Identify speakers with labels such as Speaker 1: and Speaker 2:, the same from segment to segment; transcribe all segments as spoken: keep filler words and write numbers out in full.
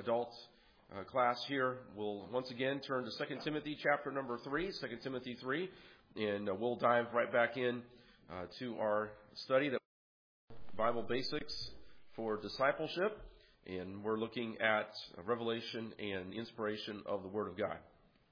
Speaker 1: adult uh, class here, we'll once again turn to Second Timothy chapter number three, Second Timothy three, and uh, we'll dive right back in uh, to our study that Bible Basics for Discipleship, and we're looking at revelation and inspiration of the Word of God.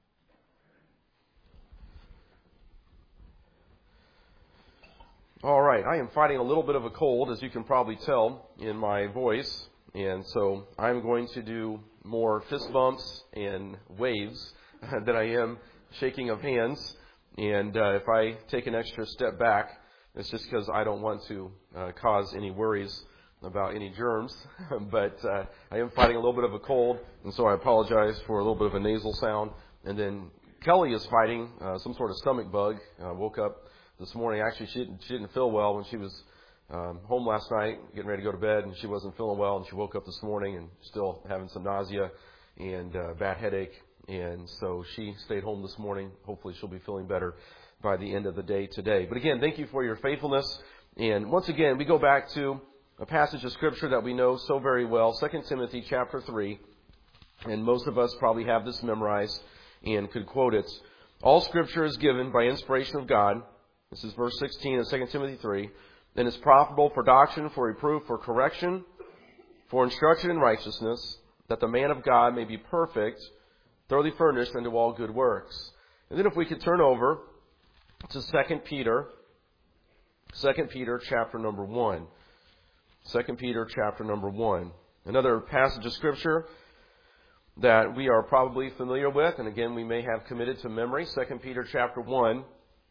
Speaker 1: All right, I am fighting a little bit of a cold, as you can probably tell in my voice, and so I'm going to do more fist bumps and waves than I am shaking of hands, and uh, if I take an extra step back, it's just because I don't want to uh, cause any worries about any germs, but uh, I am fighting a little bit of a cold, and so I apologize for a little bit of a nasal sound. And then Kelly is fighting uh, some sort of stomach bug. Uh, woke up this morning. Actually, she didn't, she didn't feel well when she was um, home last night, getting ready to go to bed, and she wasn't feeling well, and she woke up this morning and still having some nausea and uh, bad headache, and so she stayed home this morning. Hopefully she'll be feeling better by the end of the day today. But again, thank you for your faithfulness. And once again, we go back to a passage of Scripture that we know so very well, Second Timothy chapter three, and most of us probably have this memorized and could quote it. All Scripture is given by inspiration of God. This is verse sixteen of Second Timothy three. And is profitable for doctrine, for reproof, for correction, for instruction in righteousness, that the man of God may be perfect, thoroughly furnished unto all good works. And then if we could turn over to Second Peter, Second Peter chapter number one. Second Peter chapter number one. Another passage of Scripture that we are probably familiar with, and again we may have committed to memory. Second Peter chapter one.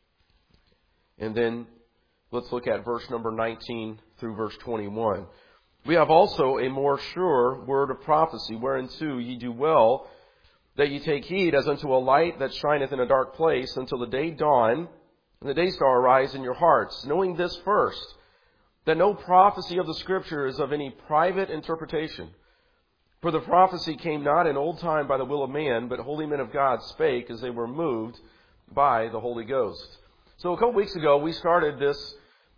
Speaker 1: And then let's look at verse number nineteen through verse twenty-one. We have also a more sure word of prophecy, whereunto ye do well, that ye take heed as unto a light that shineth in a dark place, until the day dawn, and the day star arise in your hearts, knowing this first, that no prophecy of the Scripture is of any private interpretation. For the prophecy came not in old time by the will of man, but holy men of God spake as they were moved by the Holy Ghost. So a couple weeks ago, we started this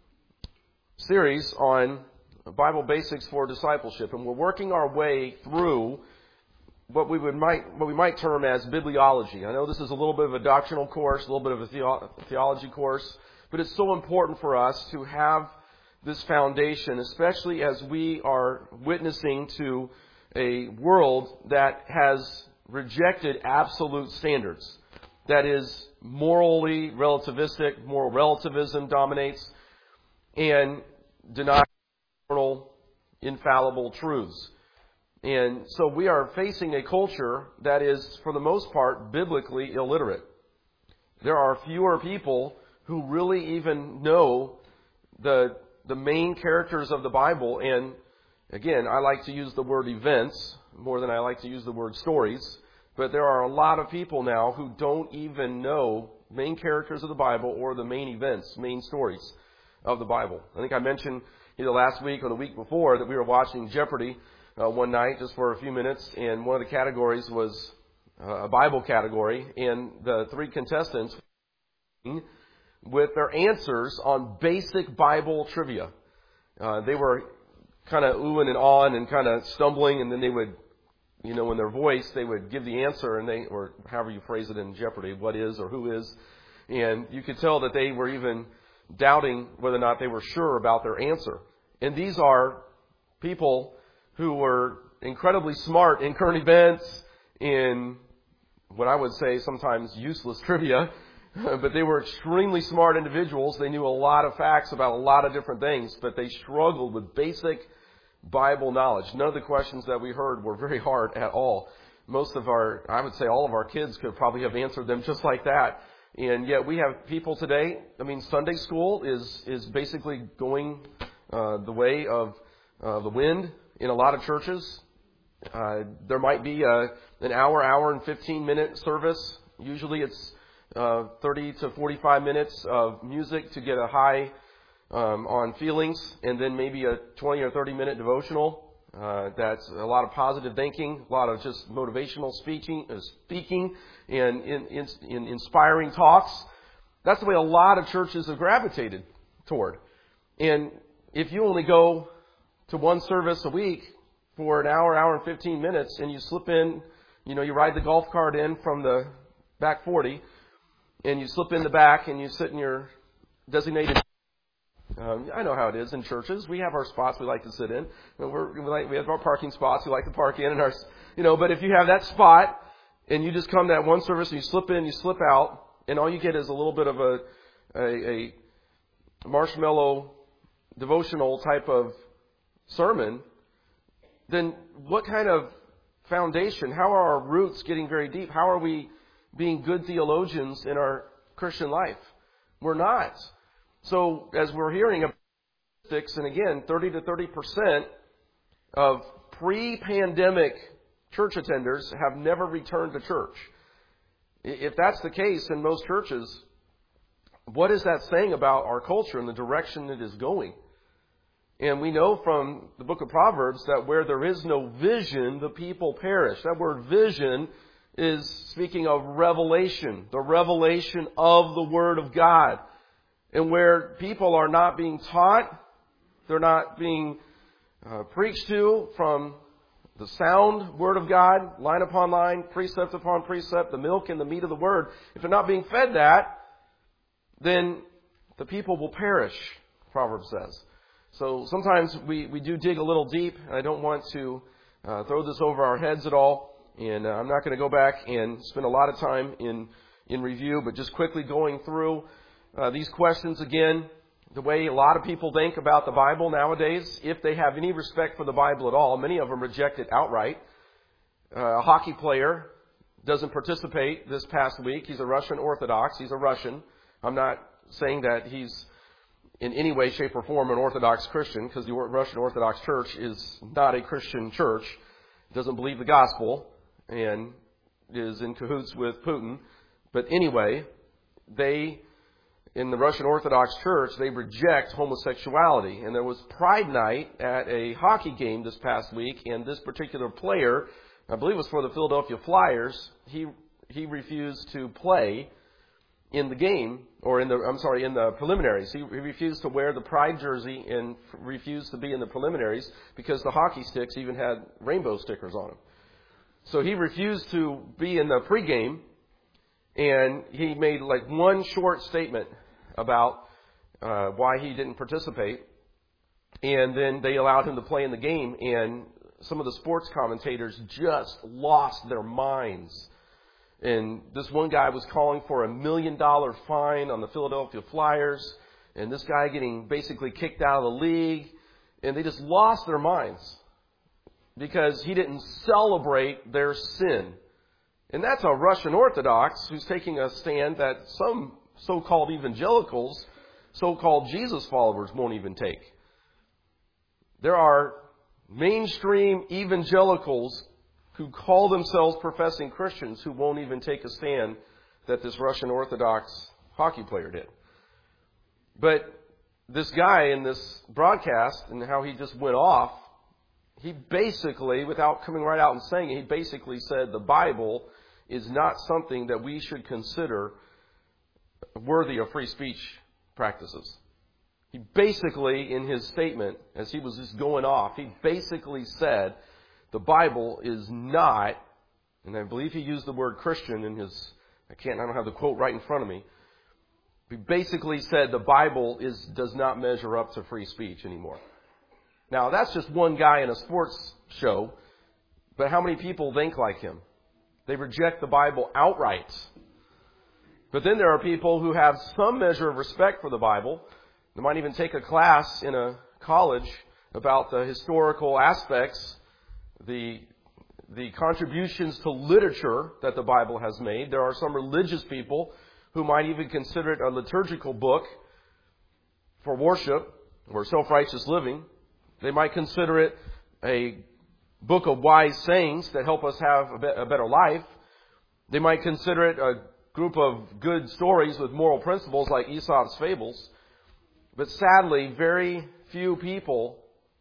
Speaker 1: series on Bible Basics for Discipleship, and we're working our way through what we would might what we might term as bibliology. I know this is a little bit of a doctrinal course, a little bit of a theo- theology course, but it's so important for us to have this foundation, especially as we are witnessing to a world that has rejected absolute standards, that is morally relativistic, moral relativism dominates, and denies eternal, infallible truths. And so we are facing a culture that is, for the most part, biblically illiterate. There are fewer people who really even know the the main characters of the Bible. And again, I like to use the word events more than I like to use the word stories. But there are a lot of people now who don't even know main characters of the Bible or the main events, main stories of the Bible. I think I mentioned either last week or the week before that we were watching Jeopardy uh, one night just for a few minutes, and one of the categories was uh, a Bible category, and the three contestants with their answers on basic Bible trivia. Uh, they were kind of oohing and awing and kind of stumbling, and then they would, you know, in their voice, they would give the answer, and they, or however you phrase it in Jeopardy, what is or who is, and you could tell that they were even doubting whether or not they were sure about their answer. And these are people who were incredibly smart in current events, in what I would say sometimes useless trivia, but they were extremely smart individuals. They knew a lot of facts about a lot of different things, but they struggled with basic Bible knowledge. None of the questions that we heard were very hard at all. Most of our, I would say all of our kids could probably have answered them just like that. And yet we have people today, I mean, Sunday school is, is basically going uh, the way of uh, the wind in a lot of churches. Uh, there might be a, an hour, hour and fifteen minute service. Usually it's uh, thirty to forty-five minutes of music to get a high um, on feelings, and then maybe a twenty or thirty minute devotional. Uh, that's a lot of positive thinking, a lot of just motivational speaking, uh, speaking and in, in, in inspiring talks. That's the way a lot of churches have gravitated toward. And if you only go to one service a week, for an hour, hour and fifteen minutes, and you slip in, you know, you ride the golf cart in from the back forty, and you slip in the back and you sit in your designated. Um, I know how it is in churches. We have our spots we like to sit in. We're, we, like, we have our parking spots we like to park in, and our, you know. But if you have that spot and you just come to that one service and you slip in, you slip out, and all you get is a little bit of a a, a marshmallow devotional type of sermon, then what kind of foundation? How are our roots getting very deep? How are we being good theologians in our Christian life? We're not. So as we're hearing about statistics, and again, thirty to thirty percent of pre-pandemic church attenders have never returned to church. If that's the case in most churches, what is that saying about our culture and the direction it is going? And we know from the book of Proverbs that where there is no vision, the people perish. That word vision is speaking of revelation, the revelation of the Word of God. And where people are not being taught, they're not being uh, preached to from the sound Word of God, line upon line, precept upon precept, the milk and the meat of the Word. If they're not being fed that, then the people will perish, Proverbs says. So sometimes we, we do dig a little deep. I don't want to uh, throw this over our heads at all. And uh, I'm not going to go back and spend a lot of time in, in review, but just quickly going through uh, these questions again, the way a lot of people think about the Bible nowadays, if they have any respect for the Bible at all. Many of them reject it outright. Uh, a hockey player doesn't participate this past week. He's a Russian Orthodox. He's a Russian. I'm not saying that he's in any way, shape, or form an Orthodox Christian, because the Russian Orthodox Church is not a Christian church. It doesn't believe the gospel and is in cahoots with Putin. But anyway, they, in the Russian Orthodox Church, they reject homosexuality. And there was Pride Night at a hockey game this past week, and this particular player, I believe it was for the Philadelphia Flyers, he he refused to play in the game, or in the, I'm sorry, in the preliminaries. He, he refused to wear the Pride jersey and f- refused to be in the preliminaries because the hockey sticks even had rainbow stickers on them. So he refused to be in the pregame, and he made like one short statement about uh, why he didn't participate. And then they allowed him to play in the game, and some of the sports commentators just lost their minds. And this one guy was calling for a million dollar fine on the Philadelphia Flyers, and this guy getting basically kicked out of the league, and they just lost their minds because he didn't celebrate their sin. And that's a Russian Orthodox who's taking a stand that some so-called evangelicals, so-called Jesus followers won't even take. There are mainstream evangelicals who call themselves professing Christians who won't even take a stand that this Russian Orthodox hockey player did. But this guy in this broadcast and how he just went off, he basically, without coming right out and saying it, he basically said the Bible is not something that we should consider worthy of free speech practices. He basically, in his statement, as he was just going off, he basically said the Bible is not, and I believe he used the word Christian in his, I can't, I don't have the quote right in front of me. He basically said the Bible is does not measure up to free speech anymore. Now, that's just one guy in a sports show, but how many people think like him? They reject the Bible outright. But then there are people who have some measure of respect for the Bible. They might even take a class in a college about the historical aspects, the the contributions to literature that the Bible has made. There are some religious people who might even consider it a liturgical book for worship or self-righteous living. They might consider it a book of wise sayings that help us have a better life. They might consider it a group of good stories with moral principles like Aesop's fables. But sadly, very few people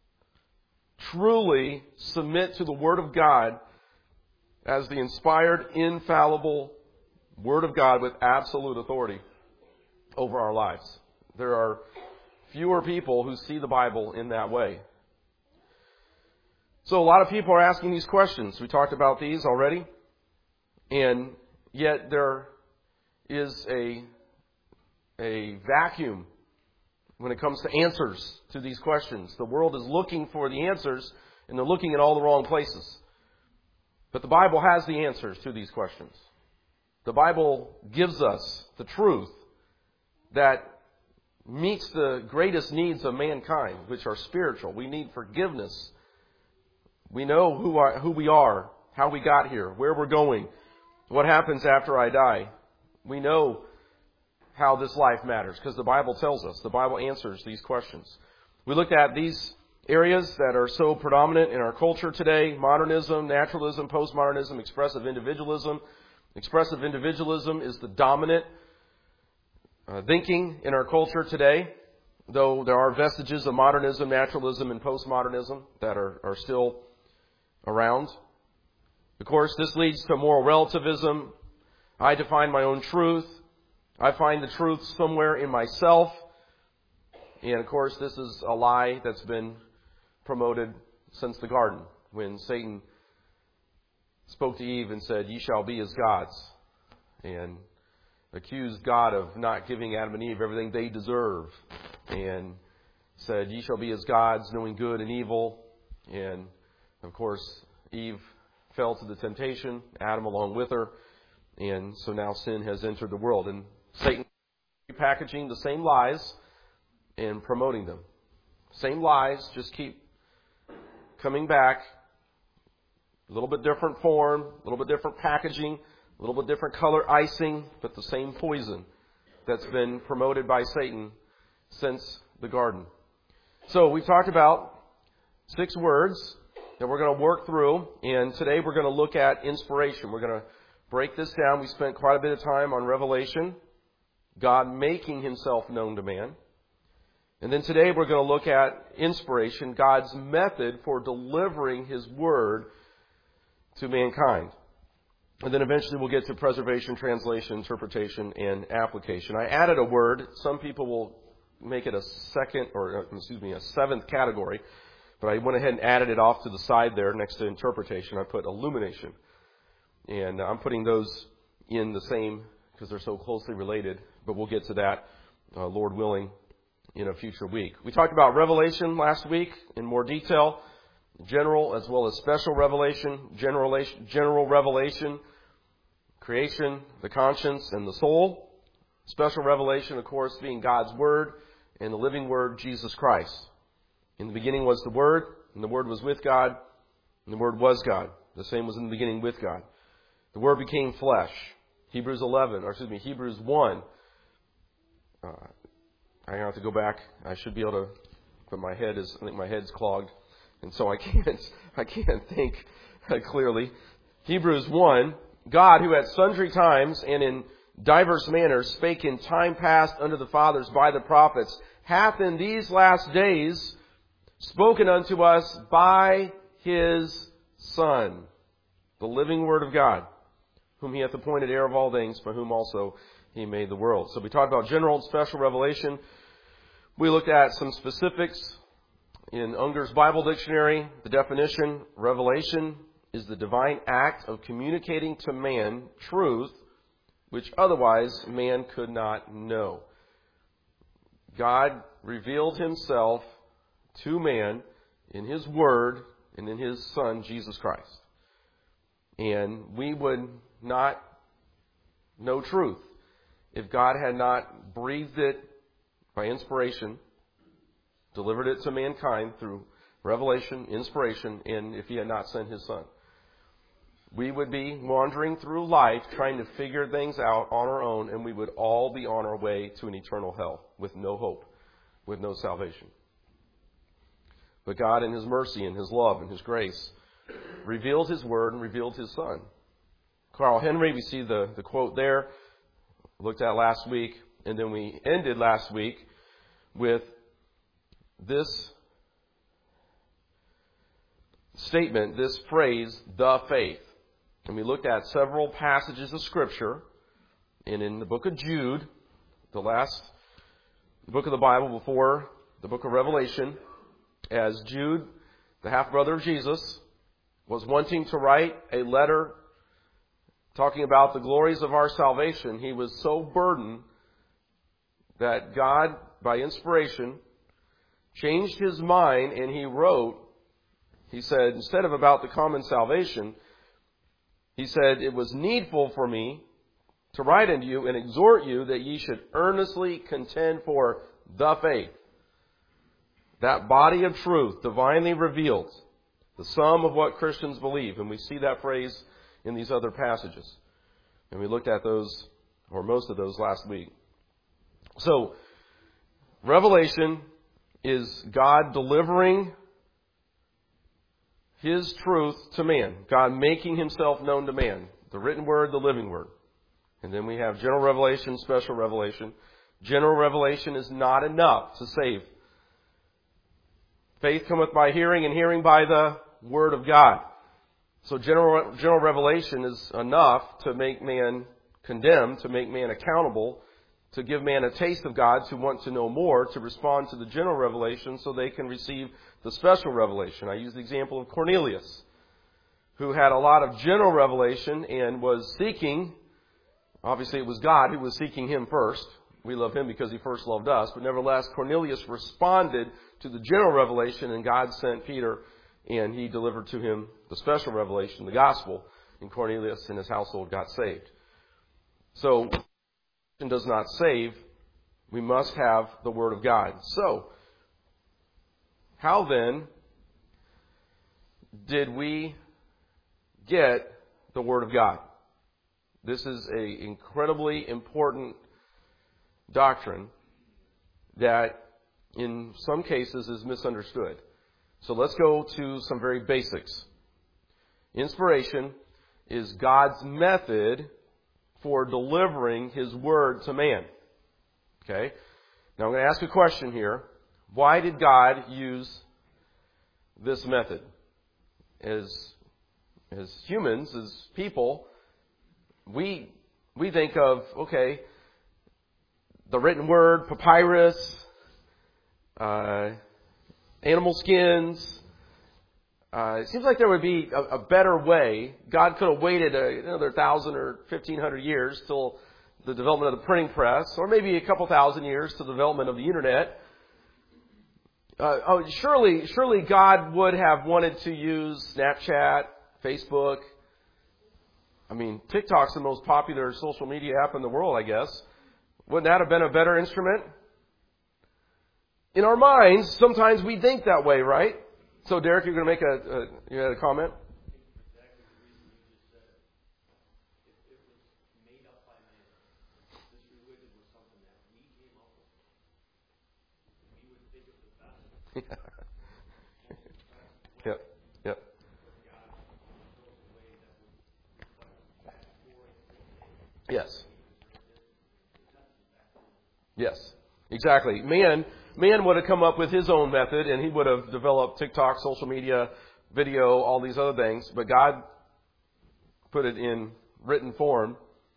Speaker 1: truly submit to the Word of God as the inspired, infallible Word of God with absolute authority over our lives. There are fewer people who see the Bible in that way. So a lot of people are asking these questions. We talked about these already. And yet there is a, a vacuum when it comes to answers to these questions. The world is looking for the answers, and they're looking in all the wrong places. But the Bible has the answers to these questions. The Bible gives us the truth that meets the greatest needs of mankind, which are spiritual. We need forgiveness. We know who, I, who we are, how we got here, where we're going, what happens after I die. We know how this life matters because the Bible tells us. The Bible answers these questions. We looked at these areas that are so predominant in our culture today: modernism, naturalism, postmodernism, expressive individualism. Expressive individualism is the dominant uh, thinking in our culture today, though there are vestiges of modernism, naturalism, and postmodernism that are, are still around. Of course, this leads to moral relativism. I define my own truth. I find the truth somewhere in myself. And of course, this is a lie that's been promoted since the garden, when Satan spoke to Eve and said, "Ye shall be as gods," and accused God of not giving Adam and Eve everything they deserve, and said, "Ye shall be as gods, knowing good and evil." And of course, Eve fell to the temptation, Adam along with her, and so now sin has entered the world. And Satan is repackaging the same lies and promoting them. Same lies, just keep coming back. A little bit different form, a little bit different packaging, a little bit different color icing, but the same poison that's been promoted by Satan since the garden. So we've talked about six words that we're going to work through, and today we're going to look at inspiration. We're going to break this down. We spent quite a bit of time on Revelation, God making Himself known to man. And then today we're going to look at inspiration, God's method for delivering His Word to mankind. And then eventually we'll get to preservation, translation, interpretation, and application. I added a word. Some people will make it a second, or excuse me, a seventh category. But I went ahead and added it off to the side there next to interpretation. I put illumination. And I'm putting those in the same because they're so closely related. But we'll get to that, uh, Lord willing, in a future week. We talked about revelation last week in more detail. General as well as special revelation, general, general revelation, creation, the conscience, and the soul. Special revelation, of course, being God's Word and the living Word, Jesus Christ. In the beginning was the Word, and the Word was with God, and the Word was God. The same was in the beginning with God. The Word became flesh. Hebrews eleven, or excuse me, Hebrews one. Uh, I have to go back. I should be able to, but my head is, I think my head's clogged. And so I can't, I can't think clearly. Hebrews one, God, who at sundry times and in diverse manners spake in time past unto the fathers by the prophets, hath in these last days spoken unto us by His Son, the living Word of God, whom He hath appointed heir of all things, by whom also He made the world. So we talked about general and special revelation. We looked at some specifics. In Unger's Bible Dictionary, the definition, revelation is the divine act of communicating to man truth which otherwise man could not know. God revealed Himself to man in His Word and in His Son, Jesus Christ. And we would not know truth if God had not breathed it by inspiration, delivered it to mankind through revelation, inspiration, and if He had not sent His Son. We would be wandering through life trying to figure things out on our own, and we would all be on our way to an eternal hell with no hope, with no salvation. But God, in His mercy and His love and His grace, revealed His Word and revealed His Son. Carl Henry, we see the, the quote there, looked at last week, and then we ended last week with this statement, this phrase, the faith. And we looked at several passages of Scripture. And in the book of Jude, the last book of the Bible before the book of Revelation, as Jude the half-brother of Jesus, was wanting to write a letter talking about the glories of our salvation, he was so burdened that God, by inspiration, changed his mind, and he wrote, he said, instead of about the common salvation, he said, it was needful for me to write unto you and exhort you that ye should earnestly contend for the faith, that body of truth, divinely revealed, the sum of what Christians believe. And we see that phrase in these other passages. And we looked at those, or most of those, last week. So, Revelation is God delivering His truth to man. God making Himself known to man. The written word, the living word. And then we have general revelation, special revelation. General revelation is not enough to save. Faith cometh by hearing, and hearing by the word of God. So general, general revelation is enough to make man condemned, to make man accountable, to give man a taste of God, to want to know more, to respond to the general revelation so they can receive the special revelation. I use the example of Cornelius, who had a lot of general revelation and was seeking, obviously it was God who was seeking him first. We love him because he first loved us. But nevertheless, Cornelius responded to the general revelation, and God sent Peter, and he delivered to him the special revelation, the gospel, and Cornelius and his household got saved. So, it does not save. We must have the Word of God. So, how then did we get the Word of God? This is an incredibly important doctrine that in some cases is misunderstood. So let's go to some very basics. Inspiration is God's method for delivering His Word to man. Okay? Now I'm going to ask a question here. Why did God use this method? As, as humans, as people, we, we think of, okay, the written word, papyrus, uh, animal skins. Uh, it seems like there would be a, a better way. God could have waited a, another thousand or fifteen hundred years till the development of the printing press, or maybe a couple thousand years to the development of the internet. Uh, oh, surely, surely God would have wanted to use Snapchat, Facebook. I mean, TikTok's the most popular social media app in the world, I guess. Wouldn't that have been a better instrument? In our minds, sometimes we think that way, right? So, Derek, you're going to make a, a you had a comment? Yep, yep. Yes. Yes, exactly. Man, man would have come up with his own method, and he would have developed TikTok, social media, video, all these other things. But God put it in written form.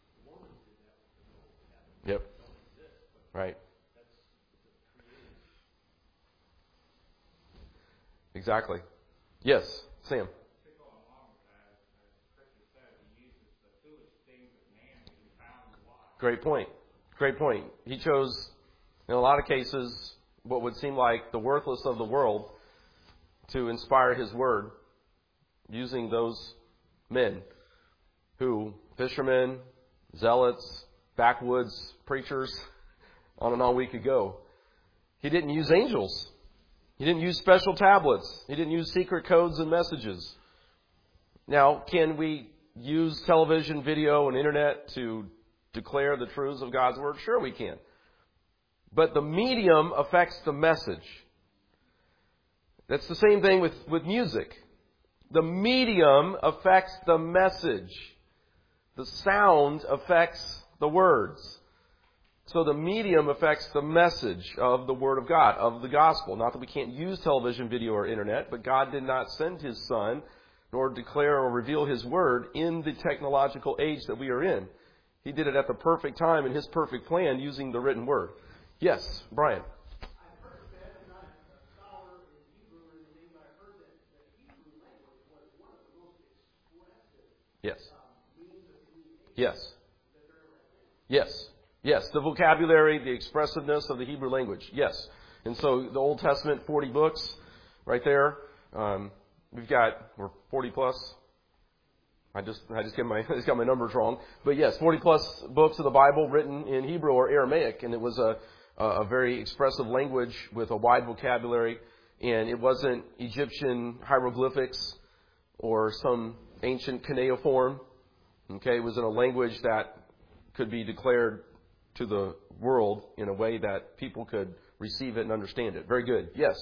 Speaker 1: Yep. Right. Exactly. Yes, Sam. Great point. Great point. He chose, in a lot of cases, what would seem like the worthless of the world to inspire His Word, using those men who, fishermen, zealots, backwoods preachers, on and on we could go. He didn't use angels. He didn't use special tablets. He didn't use secret codes and messages. Now, can we use television, video, and internet to declare the truths of God's Word? Sure we can. But the medium affects the message. That's the same thing with, with music. The medium affects the message. The sound affects the words. So the medium affects the message of the Word of God, of the gospel. Not that we can't use television, video, or internet, but God did not send His Son nor declare or reveal His Word in the technological age that we are in. He did it at the perfect time in His perfect plan using the written Word. Yes, Brian.
Speaker 2: I've heard that, I'm not a scholar in Hebrew or anything, but I've heard that, that
Speaker 1: Yes. Yes. Yes. Yes. The vocabulary, the expressiveness of the Hebrew language. Yes. And so the Old Testament, forty books right there. Um, we've got, we're forty plus. I just, I just get my, I just got my numbers wrong. But yes, forty plus books of the Bible written in Hebrew or Aramaic. And it was a, a very expressive language with a wide vocabulary. And it wasn't Egyptian hieroglyphics or some ancient cuneiform. Okay, it was in a language that could be declared to the world in a way that people could receive it and understand it. Very good. Yes.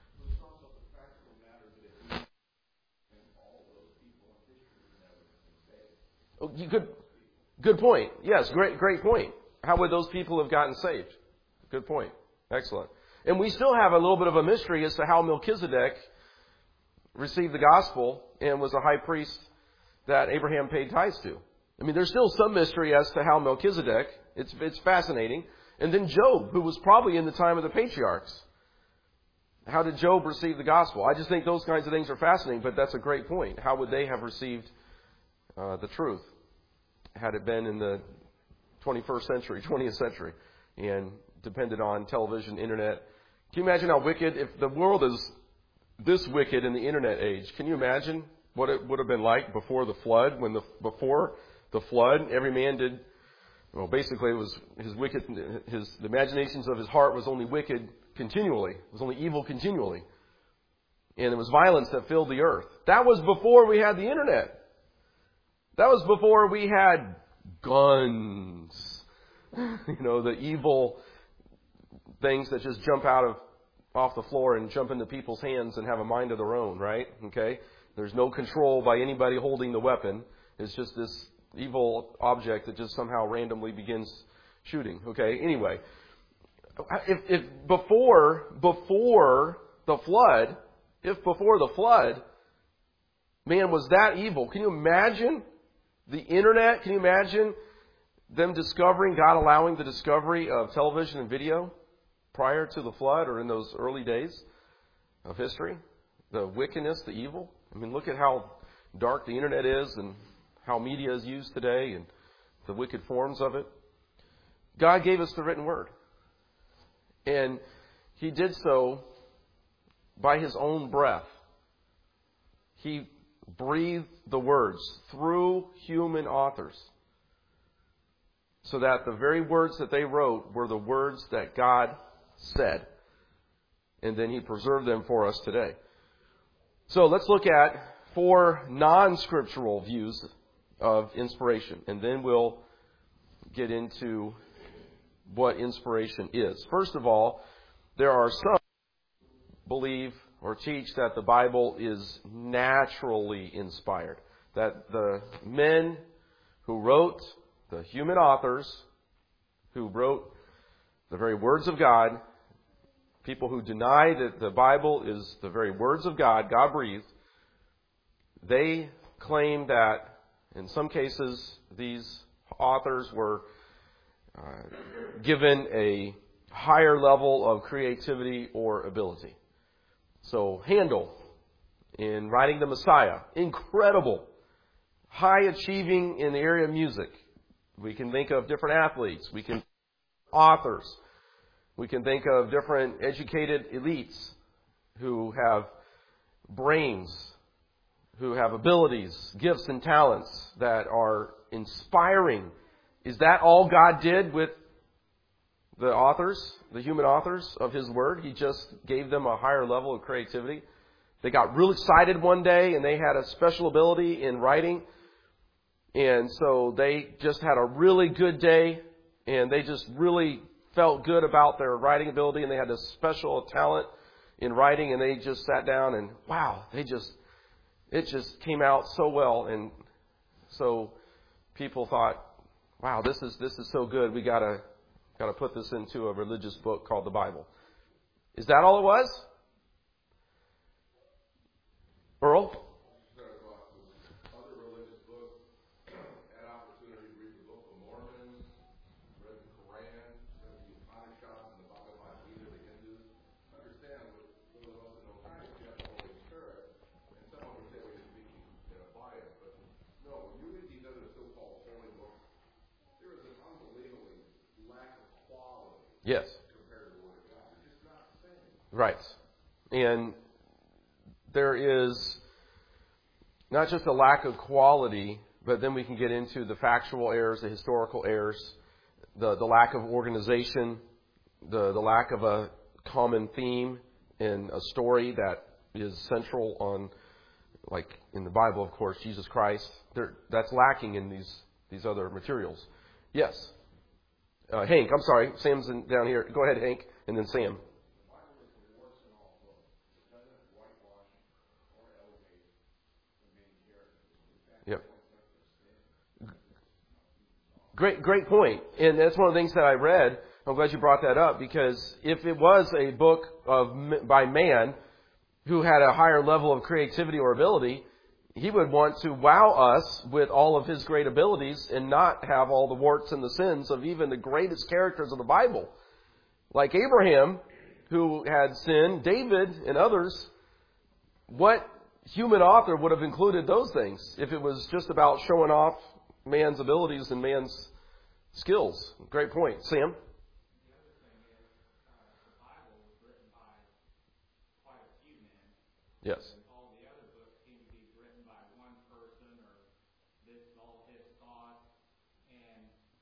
Speaker 1: Oh, good, good point. Yes, great, great point. How would those people have gotten saved? Good point. Excellent. And we still have a little bit of a mystery as to how Melchizedek received the gospel and was a high priest that Abraham paid tithes to. I mean, there's still some mystery as to how Melchizedek, it's, it's fascinating. And then Job, who was probably in the time of the patriarchs. How did Job receive the gospel? I just think those kinds of things are fascinating, but that's a great point. How would they have received uh, the truth had it been in the twenty-first century, twentieth century, and depended on television, internet? Can you imagine how wicked, if the world is this wicked in the internet age, can you imagine what it would have been like before the flood? When the before the flood, every man did, well, basically it was his wicked, his the imaginations of his heart was only wicked continually. It was only evil continually. And it was violence that filled the earth. That was before we had the internet. That was before we had guns. You know, the evil things that just jump out of off the floor and jump into people's hands and have a mind of their own, right? Okay? There's no control by anybody holding the weapon. It's just this evil object that just somehow randomly begins shooting. Okay? Anyway, if, if before before the flood, if before the flood, man was that evil, can you imagine the internet? Can you imagine them discovering, God allowing the discovery of television and video prior to the flood or in those early days of history? The wickedness, the evil. I mean, look at how dark the internet is and how media is used today and the wicked forms of it. God gave us the written word. And He did so by His own breath. He breathed the words through human authors so that the very words that they wrote were the words that God said. And then He preserved them for us today. So let's look at four non-scriptural views of inspiration. And then we'll get into what inspiration is. First of all, there are some who believe or teach that the Bible is naturally inspired. That the men who wrote, the human authors who wrote the very words of God, people who deny that the Bible is the very words of God, God breathed, they claim that in some cases these authors were uh, given a higher level of creativity or ability. So Handel, in writing the Messiah, incredible, high achieving in the area of music. We can think of different athletes. We can authors. We can think of different educated elites who have brains, who have abilities, gifts and talents that are inspiring. Is that all God did with the authors, the human authors of His Word? He just gave them a higher level of creativity. They got real excited one day and they had a special ability in writing. And so they just had a really good day and they just really felt good about their writing ability and they had a special talent in writing and they just sat down and wow, they just, it just came out so well. And so people thought, wow, this is, this is so good. We gotta, Got to put this into a religious book called the Bible. Is that all it was? Earl? Other religious books had opportunity to read the Book of Mormon, read the Quran, read the Upanishads and the Bhagavad Gita, the Hindus. Understand, for those of us that know science, you have the Holy Spirit, and someone would say, well, you're speaking in a bias, but no, when you Yes. Right. And there is not just a lack of quality, but then we can get into the factual errors, the historical errors, the, the lack of organization, the, the lack of a common theme in a story that is central on, like in the Bible, of course, Jesus Christ. There, that's lacking in these, these other materials. Yes. Uh, Hank, I'm sorry. Sam's in, down here. Go ahead, Hank, and then Sam. Yep. Great, great point. And that's one of the things that I read. I'm glad you brought that up, because if it was a book of by man who had a higher level of creativity or ability, he would want to wow us with all of his great abilities and not have all the warts and the sins of even the greatest characters of the Bible. Like Abraham, who had sinned, David and others. What human author would have included those things if it was just about showing off man's abilities and man's skills? Great point. Sam? Yes.
Speaker 2: All the other books seem to be written by one person, or this is all his thoughts. And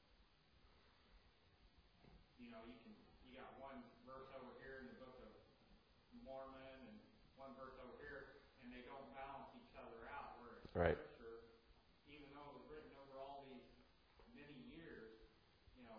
Speaker 2: you know, you can you got one verse over here in the Book of Mormon and one verse over here, and they don't balance each other out. Where it's
Speaker 1: right.
Speaker 2: Scripture, even though it was written over all these many years, you know,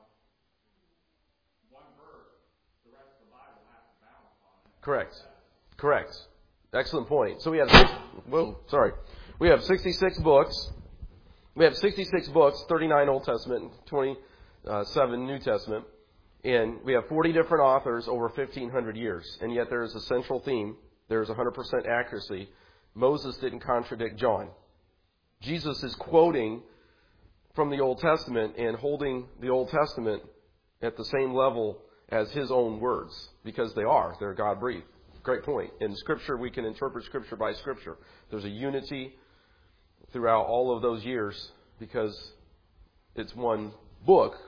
Speaker 2: one verse, the rest of the Bible has to balance on it.
Speaker 1: Correct. Correct. Excellent point. So we have, six, whoa, sorry. We have sixty-six books. We have sixty-six books, thirty-nine Old Testament, twenty-seven New Testament. And we have forty different authors over fifteen hundred years. And yet there is a central theme. There is one hundred percent accuracy. Moses didn't contradict John. Jesus is quoting from the Old Testament and holding the Old Testament at the same level as his own words, because they are. They're God-breathed. Great point. In Scripture, we can interpret Scripture by Scripture. There's a unity throughout all of those years because it's one book,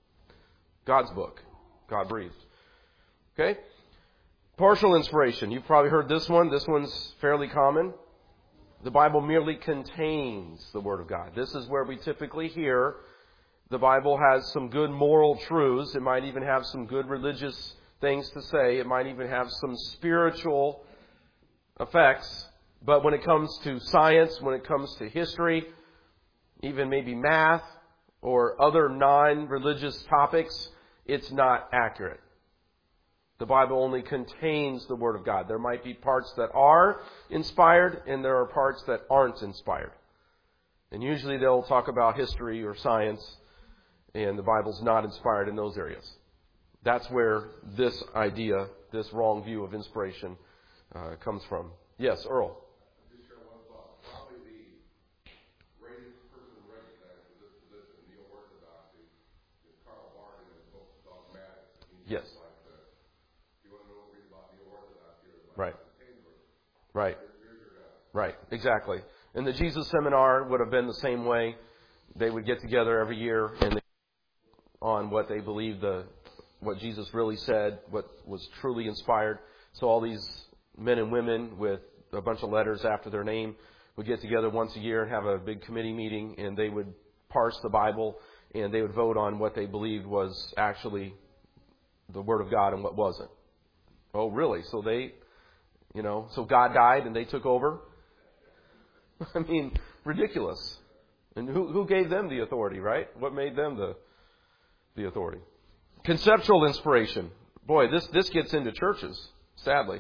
Speaker 1: God's book, God-breathed. Okay? Partial inspiration. You've probably heard this one. This one's fairly common. The Bible merely contains the Word of God. This is where we typically hear the Bible has some good moral truths. It might even have some good religious things to say. It might even have some spiritual effects. But when it comes to science, when it comes to history, even maybe math or other non-religious topics, it's not accurate. The Bible only contains the Word of God. There might be parts that are inspired and there are parts that aren't inspired. And usually they'll talk about history or science, and the Bible's not inspired in those areas. That's where this idea, this wrong view of inspiration uh, comes from. Yes, Earl.
Speaker 3: Just share one thought. Probably the greatest person recognized for this position, neo-orthodoxy, is Karl Barth in his book Dogmatics.
Speaker 1: Yes.
Speaker 3: Like the, if you want to know what we read about neo-orthodoxy, or
Speaker 1: Right.
Speaker 3: Right.
Speaker 1: Right. Exactly. And the Jesus Seminar would have been the same way. They would get together every year and they on what they believed the what Jesus really said, what was truly inspired. So all these men and women with a bunch of letters after their name would get together once a year and have a big committee meeting, and they would parse the Bible, and they would vote on what they believed was actually the Word of God and what wasn't. Oh, really? So they, you know, so God died and they took over? I mean, ridiculous. And who who gave them the authority, right? What made them the the authority? Conceptual inspiration. Boy, this, this gets into churches, sadly.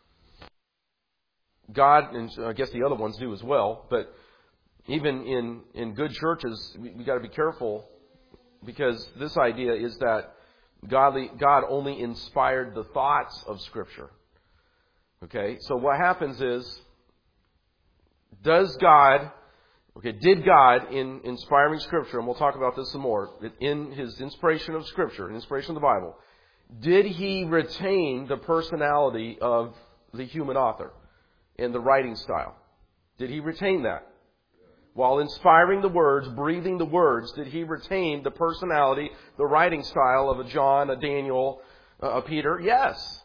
Speaker 1: God, and I guess the other ones do as well, but even in, in good churches, we, we got to be careful, because this idea is that godly, God only inspired the thoughts of Scripture. Okay, so what happens is, does God, okay, did God, in inspiring Scripture, and we'll talk about this some more, in His inspiration of Scripture, inspiration of the Bible, did He retain the personality of the human author and the writing style? Did He retain that? While inspiring the words, breathing the words, did He retain the personality, the writing style of a John, a Daniel, uh, Peter? Yes.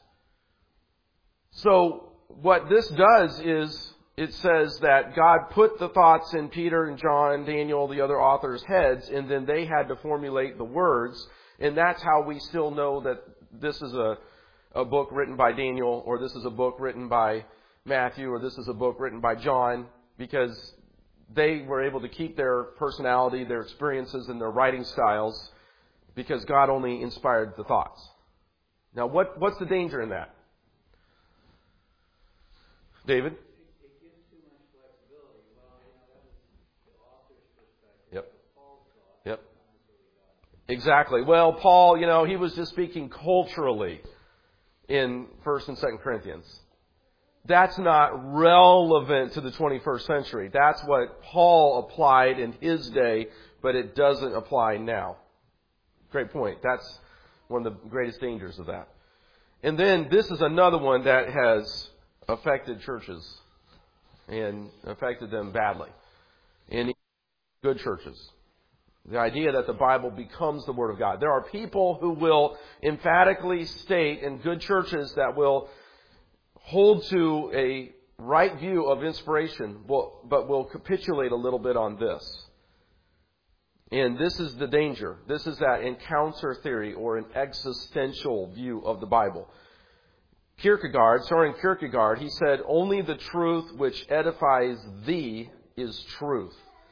Speaker 1: So what this does is it says that God put the thoughts in Peter and John, Daniel, the other authors' heads, and then they had to formulate the words. And that's how we still know that this is a, a book written by Daniel, or this is a book written by Matthew, or this is a book written by John, because they were able to keep their personality, their experiences, and their writing styles because God only inspired the thoughts. Now, what, what's the danger in that? David?
Speaker 4: It gives too much flexibility. Well, you know, that was the author's perspective.
Speaker 1: Yep.
Speaker 4: Paul's thought.
Speaker 1: Yep. Exactly. Well, Paul, you know, he was just speaking culturally in First and Second Corinthians. That's not relevant to the twenty-first century. That's what Paul applied in his day, but it doesn't apply now. Great point. That's one of the greatest dangers of that. And then this is another one that has affected churches and affected them badly. In good churches. The idea that the Bible becomes the Word of God. There are people who will emphatically state in good churches that will hold to a right view of inspiration, but will capitulate a little bit on this. And this is the danger. This is that encounter theory or an existential view of the Bible. Kierkegaard, Søren Kierkegaard, he said, only the truth which edifies thee is truth.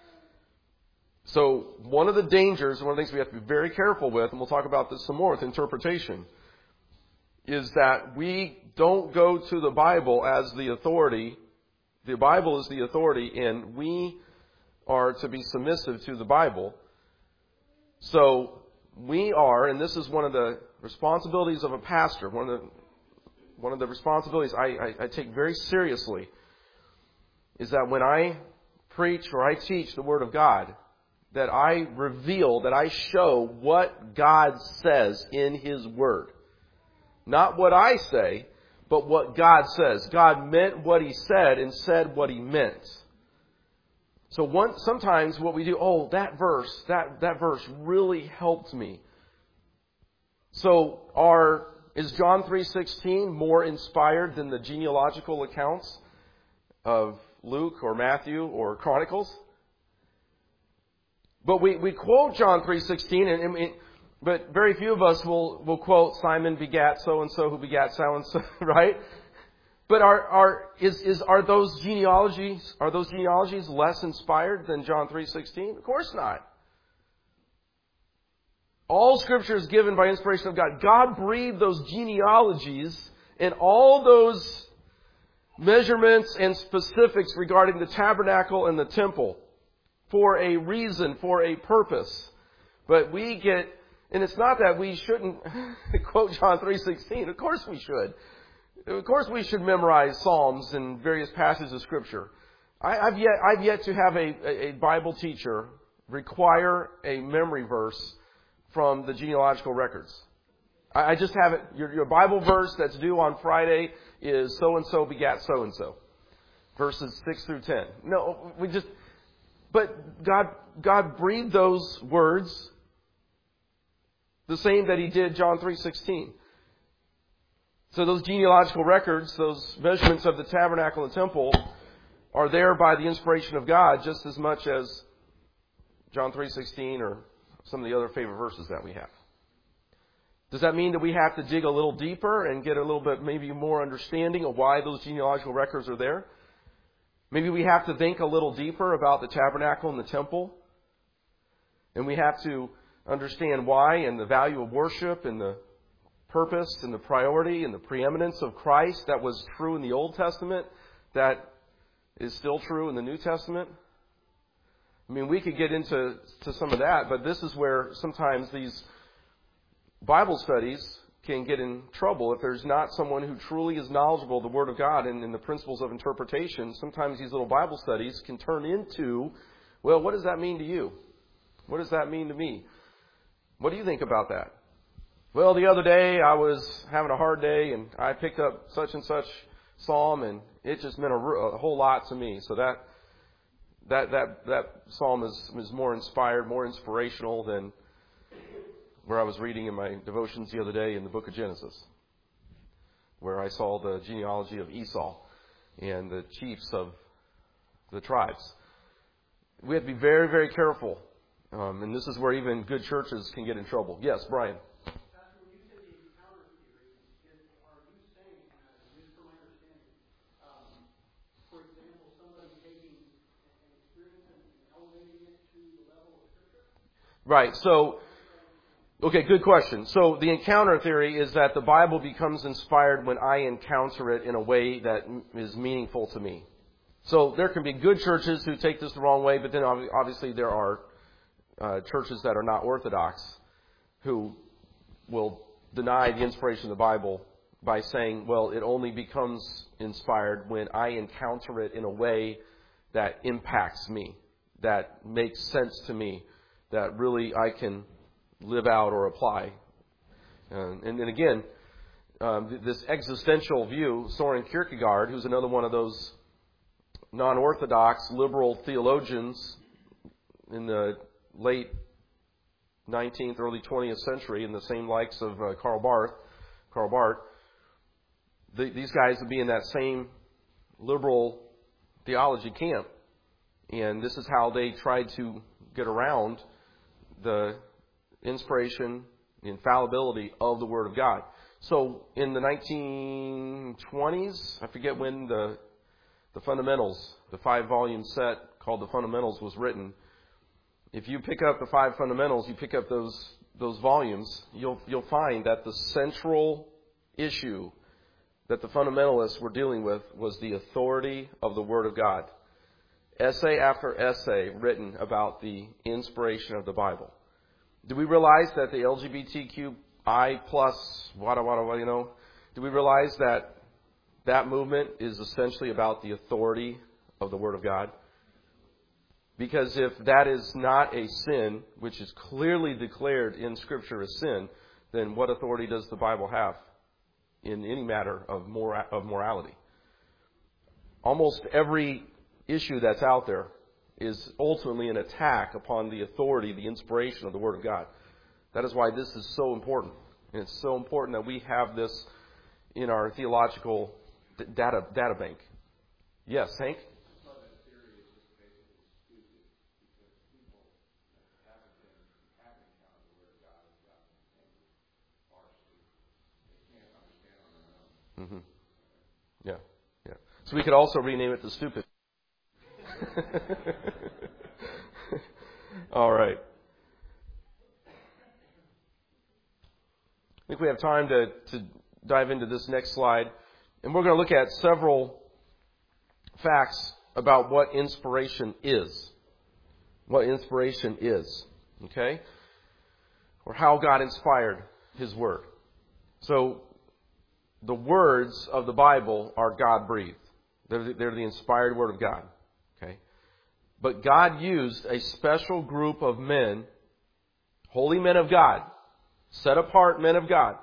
Speaker 1: So one of the dangers, one of the things we have to be very careful with, and we'll talk about this some more with interpretation, is that we don't go to the Bible as the authority. The Bible is the authority, and we are to be submissive to the Bible. So we are, and this is one of the responsibilities of a pastor, one of the, one of the responsibilities I, I, I take very seriously, is that when I preach or I teach the Word of God, that I reveal, that I show what God says in His Word. Not what I say, but what God says. God meant what He said and said what He meant. So one, sometimes what we do, oh, that verse, that, that verse really helped me. So are, is John three sixteen more inspired than the genealogical accounts of Luke or Matthew or Chronicles? But we, we quote John three sixteen, and, and, but very few of us will, will quote Simon begat so-and-so who begat so-and-so, right? But are, are, is, is, are those genealogies, are those genealogies less inspired than John three sixteen? Of course not. All Scripture is given by inspiration of God. God breathed those genealogies and all those measurements and specifics regarding the tabernacle and the temple for a reason, for a purpose. But we get, and it's not that we shouldn't quote John three sixteen. Of course we should. Of course we should memorize Psalms and various passages of Scripture. I, I've yet I've yet to have a, a Bible teacher require a memory verse from the genealogical records. I, I just haven't. Your, your Bible verse that's due on Friday is so-and-so begat so-and-so. Verses six through ten. No, we just... But God, God breathed those words the same that He did John three sixteen. So those genealogical records, those measurements of the tabernacle and temple, are there by the inspiration of God just as much as John three sixteen or some of the other favorite verses that we have. Does that mean that we have to dig a little deeper and get a little bit maybe more understanding of why those genealogical records are there? Maybe we have to think a little deeper about the tabernacle and the temple. And we have to understand why and the value of worship and the purpose and the priority and the preeminence of Christ that was true in the Old Testament that is still true in the New Testament. I mean, we could get into to some of that, but this is where sometimes these Bible studies can get in trouble if there's not someone who truly is knowledgeable of the Word of God and, and the principles of interpretation. Sometimes these little Bible studies can turn into, well, what does that mean to you? What does that mean to me? What do you think about that? Well, the other day I was having a hard day and I picked up such and such psalm and it just meant a, a whole lot to me. So that that that that psalm is is more inspired, more inspirational than where I was reading in my devotions the other day in the book of Genesis, where I saw the genealogy of Esau and the chiefs of the tribes. We have to be very, very careful. Um, and this is where even good churches can get in trouble. Yes, Brian.
Speaker 5: Pastor, when you say the encounter theory, is, are you saying, uh, just from my understanding, um, for example, somebody taking an experience and elevating it to the level of Scripture?
Speaker 1: Right. So, okay, good question. So the encounter theory is that the Bible becomes inspired when I encounter it in a way that is meaningful to me. So there can be good churches who take this the wrong way, but then obviously there are uh, churches that are not orthodox who will deny the inspiration of the Bible by saying, well, it only becomes inspired when I encounter it in a way that impacts me, that makes sense to me, that really I can live out or apply. Uh, and, and again, um, this existential view, Soren Kierkegaard, who's another one of those non-orthodox liberal theologians in the late nineteenth, early twentieth century, in the same likes of uh, Karl Barth, Karl Barth, the, these guys would be in that same liberal theology camp. And this is how they tried to get around the inspiration, the infallibility of the Word of God. So in the nineteen twenties, I forget when the the Fundamentals, the five-volume set called The Fundamentals was written. If you pick up the five Fundamentals, you pick up those those volumes, you'll you'll find that the central issue that the fundamentalists were dealing with was the authority of the Word of God. Essay after essay written about the inspiration of the Bible. Do we realize that the L G B T Q I plus, wada wada wada, you know, do we realize that that movement is essentially about the authority of the Word of God? Because if that is not a sin, which is clearly declared in Scripture as sin, then what authority does the Bible have in any matter of mora- of morality? Almost every issue that's out there is ultimately an attack upon the authority, the inspiration of the Word of God. That is why this is so important. And it's so important that we have this in our theological d- data data bank. Yes, Hank? Mm-hmm. Yeah, yeah. So we could also rename it the stupid. All right. I think we have time to, to dive into this next slide. And we're going to look at several facts about what inspiration is. What inspiration is. Okay? Or how God inspired His Word. So, the words of the Bible are God-breathed. They're the, they're the inspired Word of God. Okay? But God used a special group of men, holy men of God, set apart men of God,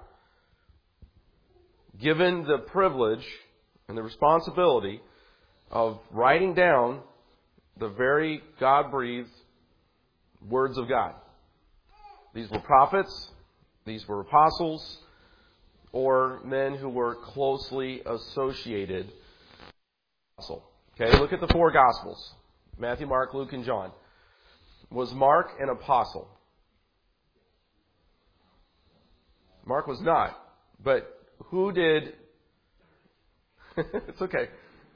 Speaker 1: given the privilege and the responsibility of writing down the very God-breathed words of God. These were prophets, these were apostles, or men who were closely associated. Okay, look at the four Gospels. Matthew, Mark, Luke, and John. Was Mark an apostle? Mark was not. But who did... It's okay.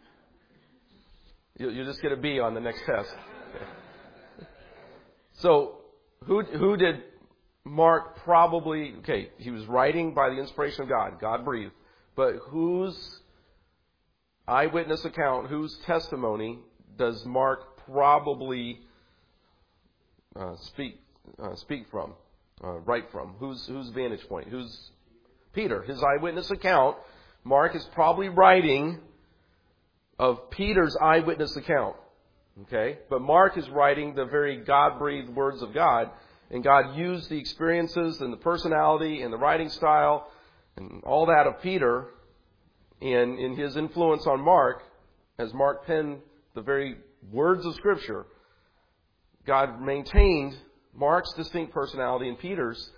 Speaker 1: You, you just get a B on the next test. Okay. So, who who did Mark probably... Okay, he was writing by the inspiration of God. God breathed. But whose eyewitness account, whose testimony does Mark probably uh, speak uh, speak from, uh, write from? Whose whose vantage point? Who's Peter? His eyewitness account. Mark is probably writing of Peter's eyewitness account. Okay, but Mark is writing the very God-breathed words of God, and God used the experiences and the personality and the writing style and all that of Peter, and in his influence on Mark, as Mark penned the very words of Scripture, God maintained Mark's distinct personality and Peter's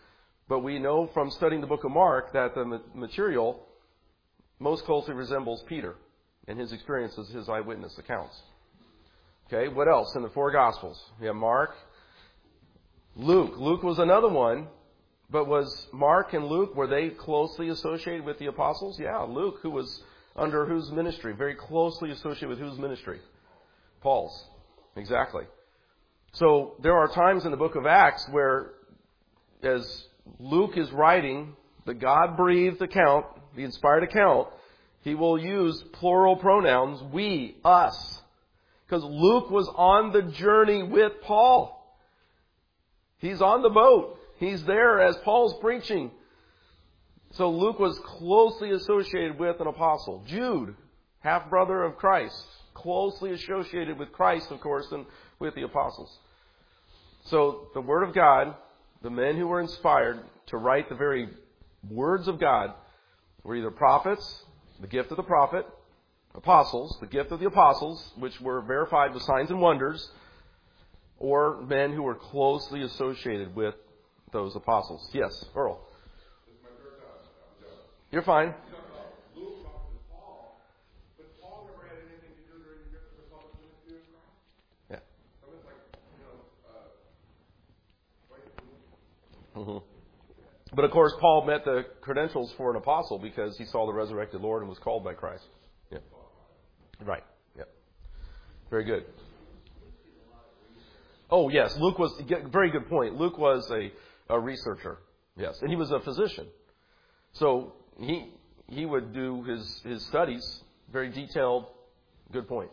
Speaker 1: But we know from studying the book of Mark that the material most closely resembles Peter and his experiences, his eyewitness accounts. Okay, what else in the four Gospels? We have Mark, Luke. Luke was another one, but was Mark and Luke, were they closely associated with the apostles? Yeah, Luke, who was under whose ministry? Very closely associated with whose ministry? Paul's. Exactly. So there are times in the book of Acts where, as Luke is writing the God-breathed account, the inspired account, he will use plural pronouns, we, us. Because Luke was on the journey with Paul. He's on the boat. He's there as Paul's preaching. So Luke was closely associated with an apostle. Jude, half-brother of Christ, closely associated with Christ, of course, and with the apostles. So the Word of God, the men who were inspired to write the very words of God, were either prophets, the gift of the prophet, apostles, the gift of the apostles, which were verified with signs and wonders, or men who were closely associated with those apostles. Yes, Earl.
Speaker 3: This is my third time. I'm done.
Speaker 1: You're fine.
Speaker 3: Luke talks to Paul, but Paul never had anything to do during the public ministry of Christ.
Speaker 1: Yeah.
Speaker 3: So it's like, you know, uh, wait.
Speaker 1: Mm-hmm. But of course, Paul met the credentials for an apostle because he saw the resurrected Lord and was called by Christ. Yeah. Right. Yeah. Very good. Oh, yes. Luke was, very good point. Luke was a, a researcher. Yes. And he was a physician. So he he would do his, his studies, very detailed. Good point.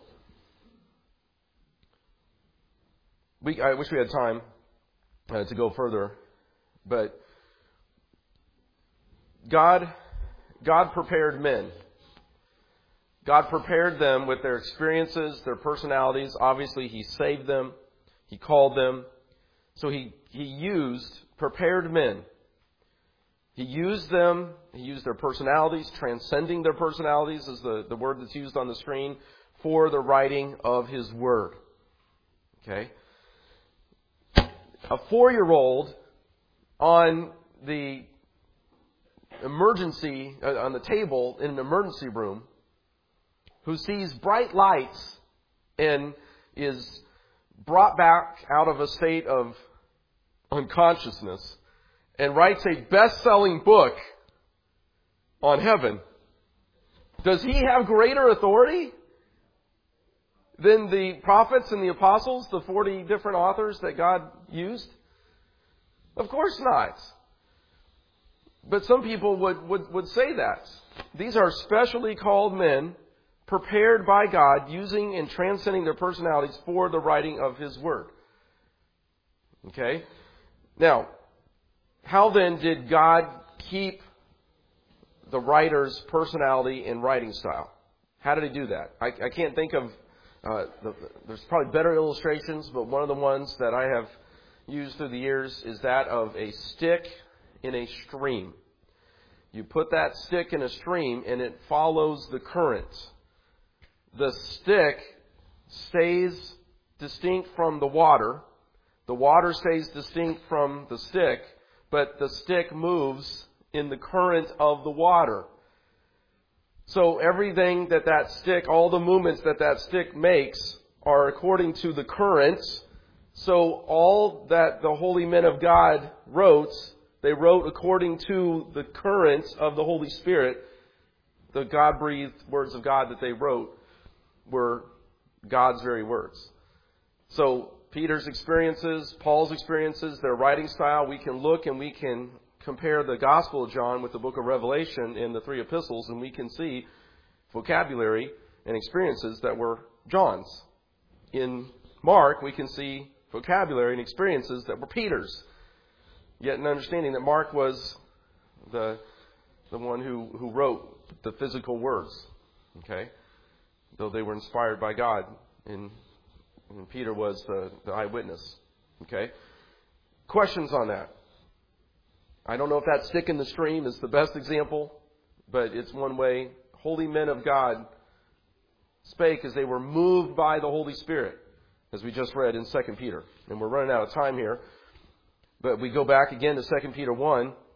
Speaker 1: We, I wish we had time uh, to go further, but God, God prepared men. God prepared them with their experiences, their personalities. Obviously, He saved them. He called them. So He, he used prepared men. He used them. He used their personalities, transcending their personalities is the, the word that's used on the screen, for the writing of His Word. Okay? A four-year-old on the emergency, uh, on the table in an emergency room, who sees bright lights and is brought back out of a state of unconsciousness and writes a best-selling book on heaven. Does he have greater authority than the prophets and the apostles, the forty different authors that God used? Of course not. But some people would, would, would say that. These are specially called men, prepared by God, using and transcending their personalities for the writing of His Word. Okay? Now, how then did God keep the writer's personality and writing style? How did He do that? I, I can't think of, uh, the, there's probably better illustrations, but one of the ones that I have used through the years is that of a stick in a stream. You put that stick in a stream and it follows the current. The stick stays distinct from the water. The water stays distinct from the stick, but the stick moves in the current of the water. So everything that that stick, all the movements that that stick makes are according to the current. So all that the holy men of God wrote, they wrote according to the current of the Holy Spirit. The God-breathed words of God that they wrote were God's very words. So Peter's experiences, Paul's experiences, their writing style, we can look and we can compare the Gospel of John with the book of Revelation in the three epistles, and we can see vocabulary and experiences that were John's. In Mark, we can see vocabulary and experiences that were Peter's. Yet an understanding that Mark was the the one who, who wrote the physical words. Okay? Though they were inspired by God, and, and Peter was the, the eyewitness. Okay? Questions on that? I don't know if that stick in the stream is the best example, but it's one way. Holy men of God spake as they were moved by the Holy Spirit, as we just read in Second Peter. And we're running out of time here. But we go back again to Second Peter one,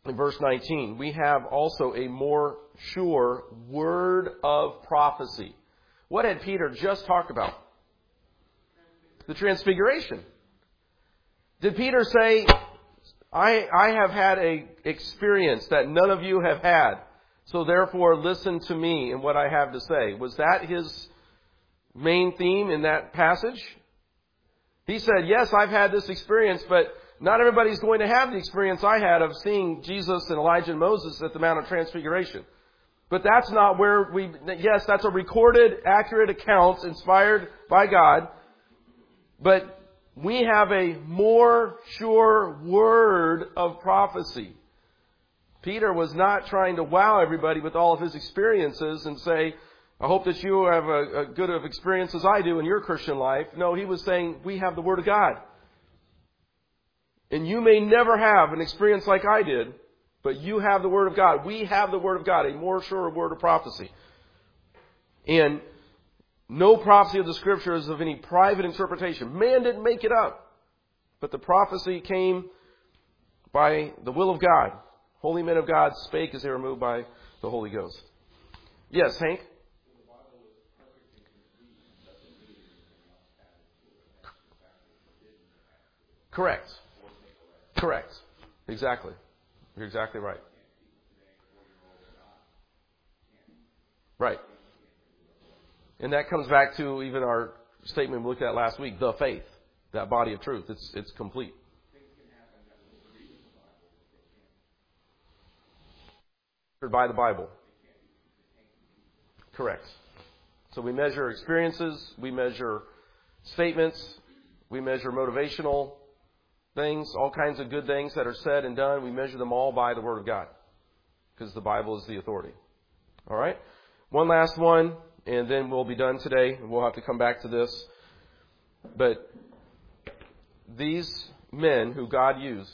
Speaker 1: in verse nineteen, we have also a more sure word of prophecy. What had Peter just talked about? The transfiguration. Did Peter say, I, I have had a experience that none of you have had, so therefore listen to me and what I have to say? Was that his main theme in that passage? He said, yes, I've had this experience, but not everybody's going to have the experience I had of seeing Jesus and Elijah and Moses at the Mount of Transfiguration. But that's not where we, yes, that's a recorded, accurate account inspired by God. But we have a more sure word of prophecy. Peter was not trying to wow everybody with all of his experiences and say, I hope that you have a, a good of experience as I do in your Christian life. No, he was saying, we have the Word of God. And you may never have an experience like I did, but you have the Word of God. We have the Word of God, a more sure word of prophecy. And no prophecy of the Scripture is of any private interpretation. Man didn't make it up. But the prophecy came by the will of God. Holy men of God spake as they were moved by the Holy Ghost. Yes, Hank? Correct. Correct. Exactly. You're exactly right. Right. And that comes back to even our statement we looked at last week, the faith, that body of truth. It's it's complete. By the Bible. Correct. So we measure experiences, we measure statements, we measure motivational things, all kinds of good things that are said and done. We measure them all by the Word of God because the Bible is the authority. All right? One last one, and then we'll be done today. We'll have to come back to this. But these men who God used,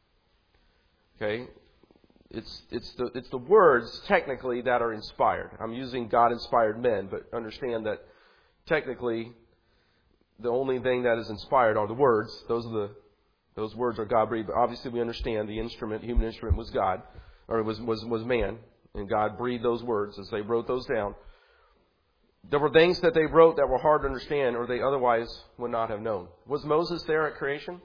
Speaker 1: okay, it's it's the it's the words technically that are inspired. I'm using God-inspired men, but understand that technically the only thing that is inspired are the words. Those are the Those words are God-breathed. But obviously we understand the instrument, human instrument was God, or was, was, was man. And God breathed those words as they wrote those down. There were things that they wrote that were hard to understand or they otherwise would not have known. Was Moses there at creation?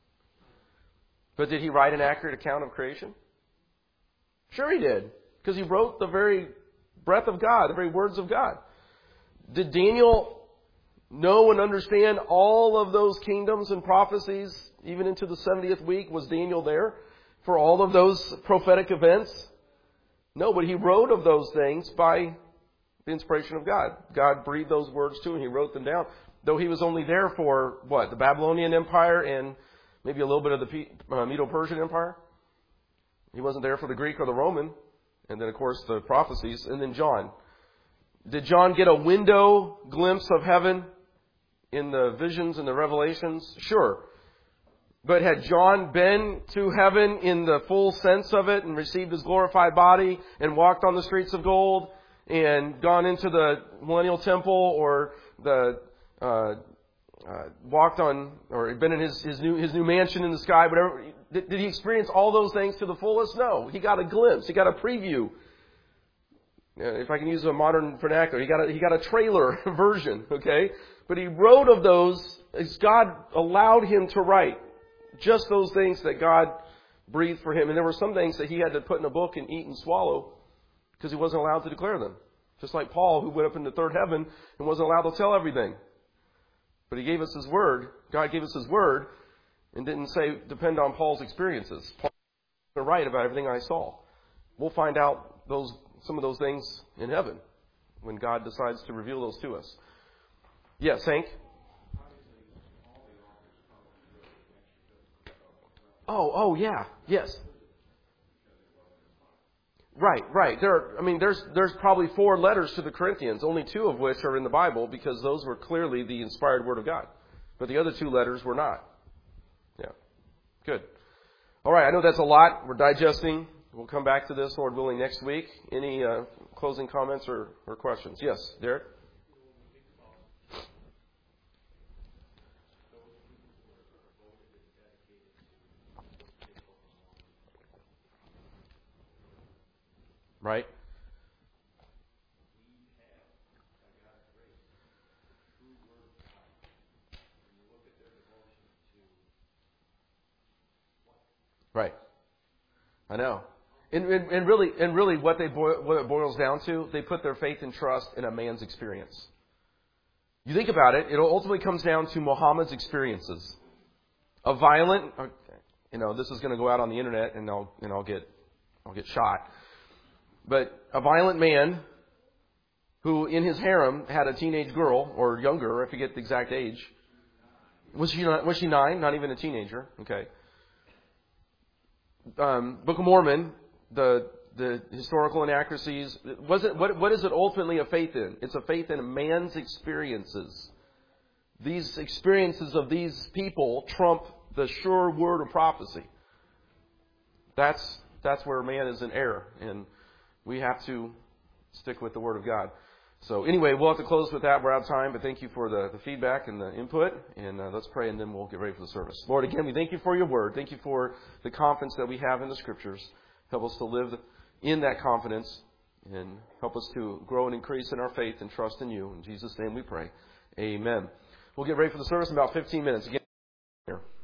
Speaker 1: But did he write an accurate account of creation? Sure he did. Because he wrote the very breath of God, the very words of God. Did Daniel know and understand all of those kingdoms and prophecies? Even into the seventieth week, was Daniel there for all of those prophetic events? No, but he wrote of those things by the inspiration of God. God breathed those words to him. He wrote them down. Though he was only there for, what, the Babylonian Empire and maybe a little bit of the uh, Medo-Persian Empire. He wasn't there for the Greek or the Roman. And then, of course, the prophecies. And then John. Did John get a window glimpse of heaven in the visions and the revelations? Sure. But had John been to heaven in the full sense of it and received his glorified body and walked on the streets of gold and gone into the millennial temple or the uh, uh, walked on or been in his, his new his new mansion in the sky, whatever? Did, did he experience all those things to the fullest? No. He got a glimpse. He got a preview. If I can use a modern vernacular, he got a, he got a trailer version. Okay, but he wrote of those as God allowed him to write. Just those things that God breathed for him. And there were some things that he had to put in a book and eat and swallow because he wasn't allowed to declare them. Just like Paul, who went up into third heaven and wasn't allowed to tell everything. But he gave us his word. God gave us his word and didn't say depend on Paul's experiences. Paul was right about everything I saw. We'll find out those some of those things in heaven when God decides to reveal those to us. Yes, Hank? Oh, oh, yeah, yes. Right, right. There, are, I mean, there's there's probably four letters to the Corinthians, only two of which are in the Bible because those were clearly the inspired Word of God. But the other two letters were not. Yeah, good. All right, I know that's a lot. We're digesting. We'll come back to this, Lord willing, next week. Any uh, closing comments or, or questions? Yes, Derek? right? Right. I know. And, and, and really, and really, what they boil, what it boils down to, they put their faith and trust in a man's experience. You think about it; it ultimately comes down to Muhammad's experiences. A violent, you know, this is going to go out on the internet, and I'll, and I'll get, I'll get shot. But a violent man who, in his harem, had a teenage girl or younger, I forget the exact age. Was she not, was she nine? Not even a teenager. Okay. Um, Book of Mormon, the the historical inaccuracies. Was it what? What is it ultimately a faith in? It's a faith in a man's experiences. These experiences of these people trump the sure word of prophecy. That's that's where man is in error, and we have to stick with the Word of God. So anyway, we'll have to close with that. We're out of time, but thank you for the, the feedback and the input. And uh, let's pray, and then we'll get ready for the service. Lord, again, we thank you for your Word. Thank you for the confidence that we have in the Scriptures. Help us to live in that confidence, and help us to grow and increase in our faith and trust in you. In Jesus' name we pray. Amen. We'll get ready for the service in about fifteen minutes. Again, here.